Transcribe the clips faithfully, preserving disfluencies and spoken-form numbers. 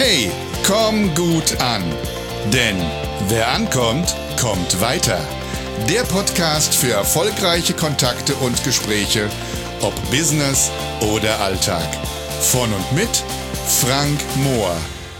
Hey, komm gut an. Denn wer ankommt, kommt weiter. Der Podcast für erfolgreiche Kontakte und Gespräche, ob Business oder Alltag. Von und mit Frank Mohr.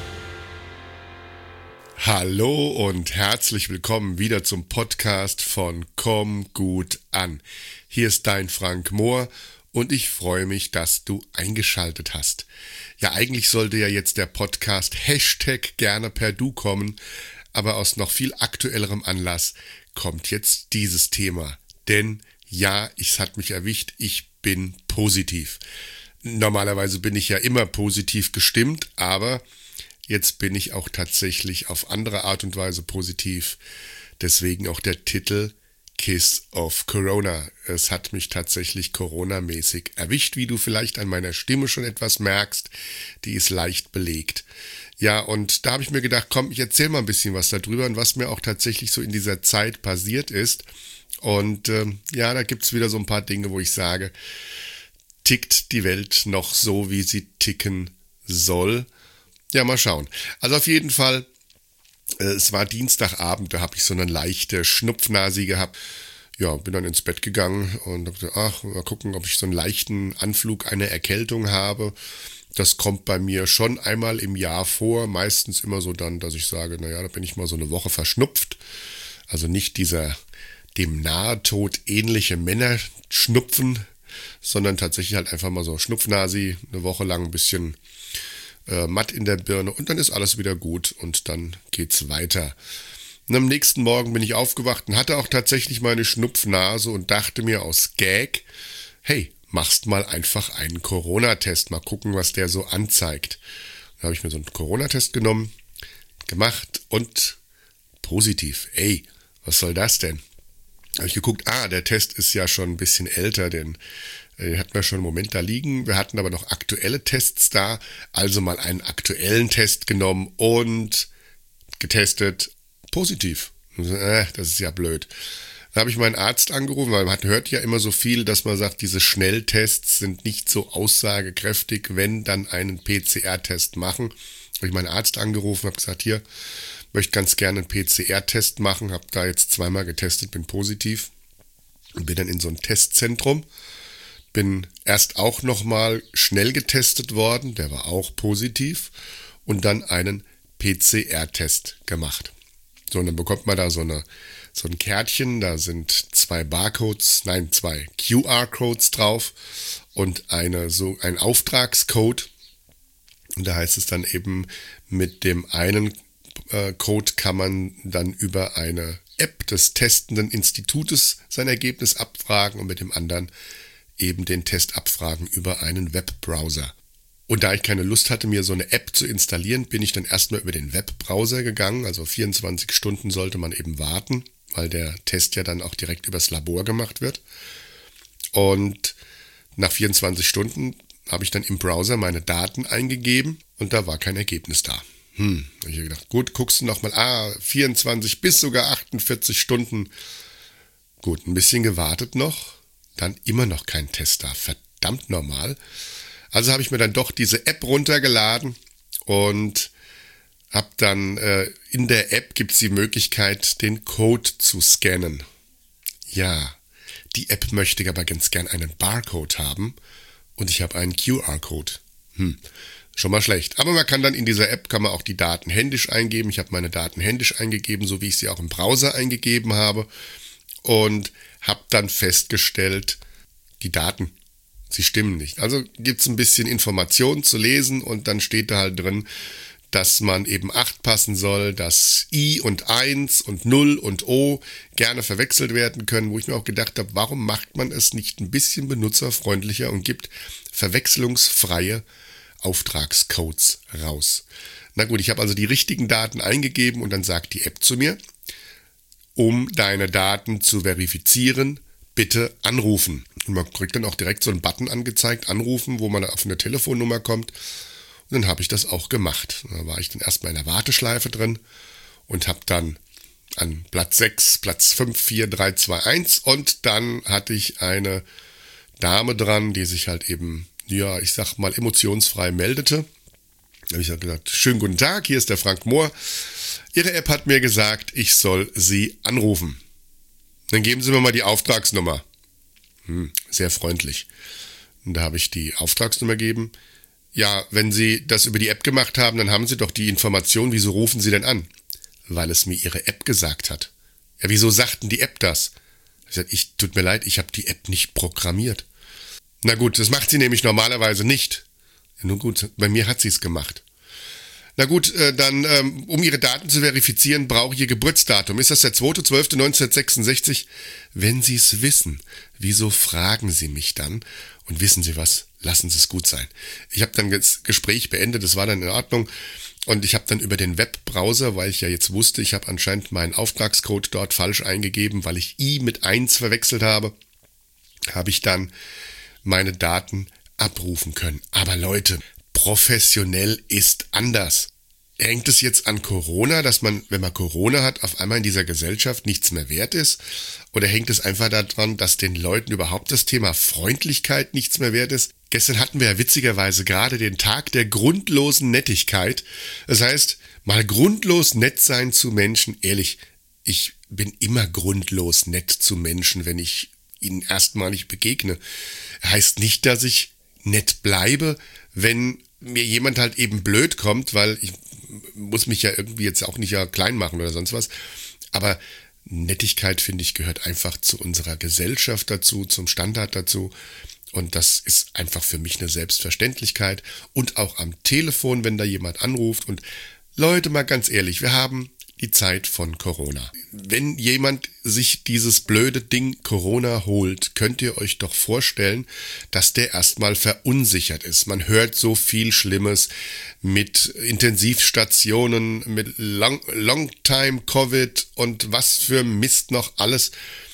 Hallo und herzlich willkommen wieder zum Podcast von Komm gut an. Hier ist dein Frank Mohr und ich freue mich, dass du eingeschaltet hast. Ja, eigentlich sollte ja jetzt der Podcast Hashtag gerne per Du kommen, aber aus noch viel aktuellerem Anlass kommt jetzt dieses Thema. Denn ja, es hat mich erwischt, ich bin positiv. Normalerweise bin ich ja immer positiv gestimmt, aber jetzt bin ich auch tatsächlich auf andere Art und Weise positiv. Deswegen auch der Titel Kiss of Corona. Es hat mich tatsächlich Corona-mäßig erwischt, wie du vielleicht an meiner Stimme schon etwas merkst. Die ist leicht belegt. Ja, und da habe ich mir gedacht, komm, ich erzähle mal ein bisschen was darüber und was mir auch tatsächlich so in dieser Zeit passiert ist. Und ähm, ja, da gibt's wieder so ein paar Dinge, wo ich sage, tickt die Welt noch so, wie sie ticken soll? Ja, mal schauen. Also auf jeden Fall, äh, es war Dienstagabend, da habe ich so eine leichte Schnupfnase gehabt. Ja, bin dann ins Bett gegangen und dachte, ach, mal gucken, ob ich so einen leichten Anflug einer Erkältung habe. Das kommt bei mir schon einmal im Jahr vor, meistens immer so dann, dass ich sage, naja, da bin ich mal so eine Woche verschnupft. Also nicht dieser dem Nahtod ähnliche Männerschnupfen, sondern tatsächlich halt einfach mal so Schnupfnasi, eine Woche lang ein bisschen äh, matt in der Birne und dann ist alles wieder gut und dann geht's weiter. Und am nächsten Morgen bin ich aufgewacht und hatte auch tatsächlich meine Schnupfnase und dachte mir aus Gag, hey, machst mal einfach einen Corona-Test, mal gucken, was der so anzeigt. Dann habe ich mir so einen Corona-Test genommen, gemacht und positiv. Ey, was soll das denn? Habe ich geguckt, ah, der Test ist ja schon ein bisschen älter, den, den hatten wir schon einen Moment da liegen. Wir hatten aber noch aktuelle Tests da, also mal einen aktuellen Test genommen und getestet, positiv. Äh, das ist ja blöd. Dann habe ich meinen Arzt angerufen, weil man hört ja immer so viel, dass man sagt, diese Schnelltests sind nicht so aussagekräftig, wenn dann einen P C R-Test machen. Habe ich meinen Arzt angerufen, habe gesagt, hier, möchte ganz gerne einen P C R-Test machen, habe da jetzt zweimal getestet, bin positiv und bin dann in so ein Testzentrum. Bin erst auch nochmal schnell getestet worden, der war auch positiv und dann einen P C R-Test gemacht. So, und dann bekommt man da so eine so ein Kärtchen, da sind zwei Barcodes, nein, zwei Q R-Codes drauf und eine so ein Auftragscode. Und da heißt es dann eben, mit dem einen äh, Code kann man dann über eine App des testenden Institutes sein Ergebnis abfragen und mit dem anderen eben den Test abfragen über einen Webbrowser. Und da ich keine Lust hatte, mir so eine App zu installieren, bin ich dann erstmal über den Webbrowser gegangen. Also vierundzwanzig Stunden sollte man eben warten, weil der Test ja dann auch direkt übers Labor gemacht wird. Und nach vierundzwanzig Stunden habe ich dann im Browser meine Daten eingegeben und da war kein Ergebnis da. Hm, habe ich gedacht, gut, guckst du nochmal, ah, vierundzwanzig bis sogar achtundvierzig Stunden. Gut, ein bisschen gewartet noch, dann immer noch kein Test da, verdammt normal. Also habe ich mir dann doch diese App runtergeladen und habe dann, äh, in der App gibt es die Möglichkeit, den Code zu scannen. Ja, die App möchte aber ganz gern einen Barcode haben und ich habe einen Q R-Code. Hm, schon mal schlecht. Aber man kann dann in dieser App, kann man auch die Daten händisch eingeben. Ich habe meine Daten händisch eingegeben, so wie ich sie auch im Browser eingegeben habe und habe dann festgestellt, die Daten, sie stimmen nicht. Also gibt es ein bisschen Informationen zu lesen und dann steht da halt drin, dass man eben acht passen soll, dass I und eins und null und O gerne verwechselt werden können, wo ich mir auch gedacht habe, warum macht man es nicht ein bisschen benutzerfreundlicher und gibt verwechslungsfreie Auftragscodes raus. Na gut, ich habe also die richtigen Daten eingegeben und dann sagt die App zu mir, um deine Daten zu verifizieren, bitte anrufen. Und man kriegt dann auch direkt so einen Button angezeigt, anrufen, wo man auf eine Telefonnummer kommt. Und dann habe ich das auch gemacht. Da war ich dann erstmal in der Warteschleife drin und habe dann an Platz sechs, Platz fünf, vier, drei, zwei, eins und dann hatte ich eine Dame dran, die sich halt eben, ja, ich sag mal, emotionsfrei meldete Da habe ich gesagt, schönen guten Tag, hier ist der Frank Mohr. Ihre App hat mir gesagt, ich soll Sie anrufen. Dann geben Sie mir mal die Auftragsnummer. Hm, sehr freundlich. Und da habe ich die Auftragsnummer gegeben. Ja, wenn Sie das über die App gemacht haben, dann haben Sie doch die Information, wieso rufen Sie denn an? Weil es mir Ihre App gesagt hat. Ja, wieso sagten die App das? Ich sagte, ich, tut mir leid, ich habe die App nicht programmiert. Na gut, das macht sie nämlich normalerweise nicht. Ja, nun gut, bei mir hat sie es gemacht. Na gut, äh, dann, ähm, um Ihre Daten zu verifizieren, brauche ich Ihr Geburtsdatum. Ist das der zweiter zwölfter neunzehnhundertsechsundsechzig? Wenn Sie es wissen, wieso fragen Sie mich dann? Und wissen Sie was? Lassen Sie es gut sein. Ich habe dann das Gespräch beendet, das war dann in Ordnung. Und ich habe dann über den Webbrowser, weil ich ja jetzt wusste, ich habe anscheinend meinen Auftragscode dort falsch eingegeben, weil ich I mit eins verwechselt habe, habe ich dann meine Daten abrufen können. Aber Leute, professionell ist anders. Hängt es jetzt an Corona, dass man, wenn man Corona hat, auf einmal in dieser Gesellschaft nichts mehr wert ist? Oder hängt es einfach daran, dass den Leuten überhaupt das Thema Freundlichkeit nichts mehr wert ist? Gestern hatten wir ja witzigerweise gerade den Tag der grundlosen Nettigkeit. Das heißt, mal grundlos nett sein zu Menschen. Ehrlich, ich bin immer grundlos nett zu Menschen, wenn ich ihnen erstmalig begegne. Heißt nicht, dass ich nett bleibe, wenn mir jemand halt eben blöd kommt, weil ich muss mich ja irgendwie jetzt auch nicht ja klein machen oder sonst was. Aber Nettigkeit, finde ich, gehört einfach zu unserer Gesellschaft dazu, zum Standard dazu. Und das ist einfach für mich eine Selbstverständlichkeit. Und auch am Telefon, wenn da jemand anruft. Und Leute, mal ganz ehrlich, wir haben die Zeit von Corona. Wenn jemand sich dieses blöde Ding Corona holt, könnt ihr euch doch vorstellen, dass der erstmal verunsichert ist. Man hört so viel Schlimmes mit Intensivstationen, mit Long, Long-Time-Covid und was für Mist noch alles.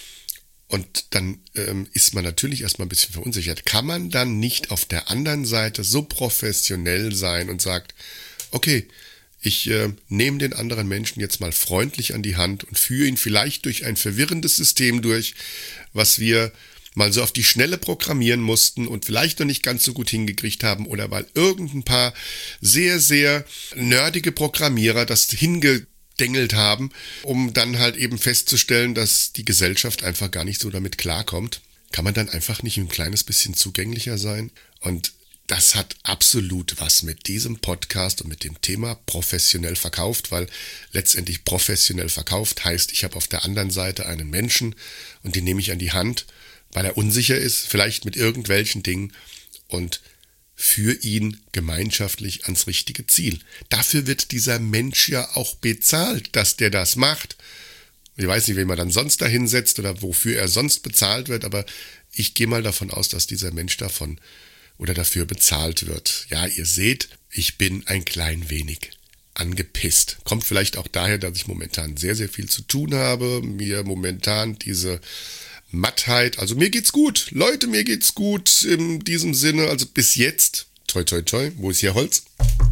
Und dann ähm, ist man natürlich erstmal ein bisschen verunsichert. Kann man dann nicht auf der anderen Seite so professionell sein und sagt, okay, ich äh, nehme den anderen Menschen jetzt mal freundlich an die Hand und führe ihn vielleicht durch ein verwirrendes System durch, was wir mal so auf die Schnelle programmieren mussten und vielleicht noch nicht ganz so gut hingekriegt haben oder weil irgendein paar sehr, sehr nerdige Programmierer das hingedengelt haben, um dann halt eben festzustellen, dass die Gesellschaft einfach gar nicht so damit klarkommt. Kann man dann einfach nicht ein kleines bisschen zugänglicher sein? Und das hat absolut was mit diesem Podcast und mit dem Thema professionell verkauft, weil letztendlich professionell verkauft heißt, ich habe auf der anderen Seite einen Menschen und den nehme ich an die Hand, weil er unsicher ist, vielleicht mit irgendwelchen Dingen und führe ihn gemeinschaftlich ans richtige Ziel. Dafür wird dieser Mensch ja auch bezahlt, dass der das macht. Ich weiß nicht, wen man dann sonst da hinsetzt oder wofür er sonst bezahlt wird, aber ich gehe mal davon aus, dass dieser Mensch davon oder dafür bezahlt wird. Ja, ihr seht, ich bin ein klein wenig angepisst. Kommt vielleicht auch daher, dass ich momentan sehr, sehr viel zu tun habe. Mir momentan diese Mattheit, also mir geht's gut. Leute, mir geht's gut in diesem Sinne. Also bis jetzt, toi, toi, toi, wo ist hier Holz?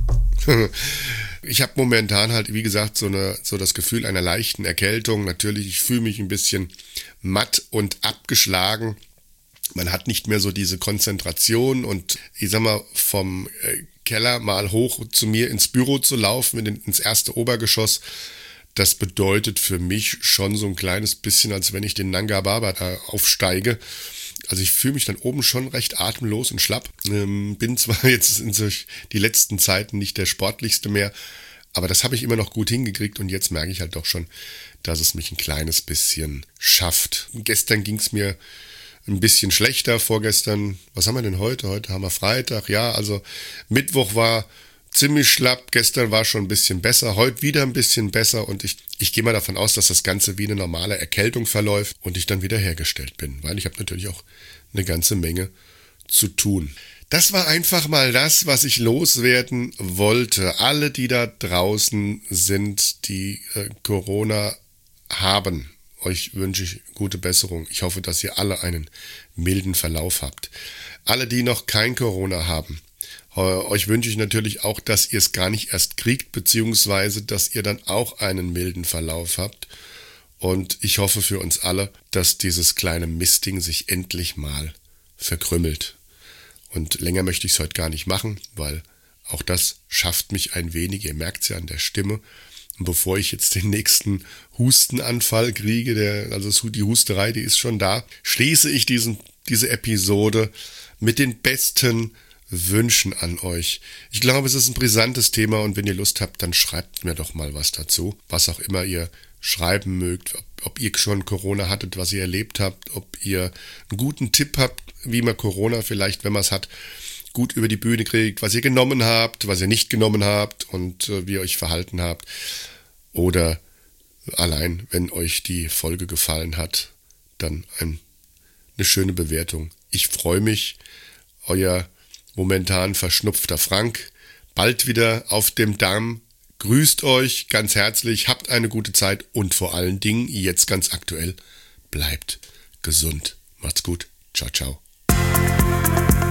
Ich habe momentan halt, wie gesagt, so, eine, so das Gefühl einer leichten Erkältung. Natürlich, ich fühle mich ein bisschen matt und abgeschlagen. Man hat nicht mehr so diese Konzentration und ich sag mal, vom Keller mal hoch zu mir ins Büro zu laufen, ins erste Obergeschoss, das bedeutet für mich schon so ein kleines bisschen, als wenn ich den Nanga Parbat da aufsteige. Also ich fühle mich dann oben schon recht atemlos und schlapp. Ähm, bin zwar jetzt in die letzten Zeiten nicht der Sportlichste mehr, aber das habe ich immer noch gut hingekriegt und jetzt merke ich halt doch schon, dass es mich ein kleines bisschen schafft. Gestern ging es mir ein bisschen schlechter, vorgestern, was haben wir denn heute? Heute haben wir Freitag, ja, also Mittwoch war ziemlich schlapp, gestern war schon ein bisschen besser, heute wieder ein bisschen besser und ich, ich gehe mal davon aus, dass das Ganze wie eine normale Erkältung verläuft und ich dann wieder hergestellt bin, weil ich habe natürlich auch eine ganze Menge zu tun. Das war einfach mal das, was ich loswerden wollte. Alle, die da draußen sind, die äh, Corona haben, euch wünsche ich gute Besserung. Ich hoffe, dass ihr alle einen milden Verlauf habt. Alle, die noch kein Corona haben, euch wünsche ich natürlich auch, dass ihr es gar nicht erst kriegt, beziehungsweise, dass ihr dann auch einen milden Verlauf habt. Und ich hoffe für uns alle, dass dieses kleine Mistding sich endlich mal verkrümmelt. Und länger möchte ich es heute gar nicht machen, weil Auch das schafft mich ein wenig, ihr merkt es ja an der Stimme. Und bevor ich jetzt den nächsten Hustenanfall kriege, der, also die Husterei, die ist schon da, schließe ich diesen, diese Episode mit den besten Wünschen an euch. Ich glaube, es ist ein brisantes Thema und wenn ihr Lust habt, dann schreibt mir doch mal was dazu. Was auch immer ihr schreiben mögt, ob, ob ihr schon Corona hattet, was ihr erlebt habt, ob ihr einen guten Tipp habt, wie man Corona vielleicht, wenn man es hat, gut über die Bühne kriegt, was ihr genommen habt, was ihr nicht genommen habt und äh, wie ihr euch verhalten habt. Oder allein, wenn euch die Folge gefallen hat, dann ein, eine schöne Bewertung. Ich freue mich, euer momentan verschnupfter Frank, bald wieder auf dem Damm. Grüßt euch ganz herzlich, habt eine gute Zeit und vor allen Dingen, jetzt ganz aktuell, bleibt gesund. Macht's gut. Ciao, ciao.